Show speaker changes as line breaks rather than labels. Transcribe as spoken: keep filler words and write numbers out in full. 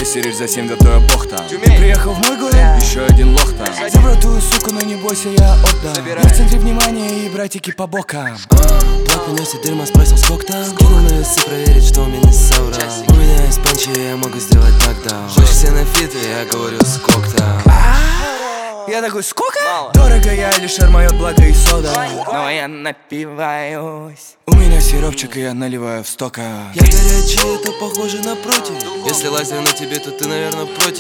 серишь за семь, да то я бог там. Ты приехал в мой город, еще один лох там. Забрал твою суку, но не бойся, я отдам. Я в центре внимания и братики по бокам.
Блок приносит дерьмо, спросил сколько там. Скинул на весы проверить, что он меня не соврал. У меня есть панчи, я могу сделать нокдаун. Хочешь все на фиты, я говорю сколько там.
Я такой, сколько? Мало. Дорого я, Алишер, моё благо и сода. Но я напиваюсь. У меня сиропчик, и я наливаю в стока.
Я горячий, это похоже на против. Если лазер на тебе, то ты, наверное, против.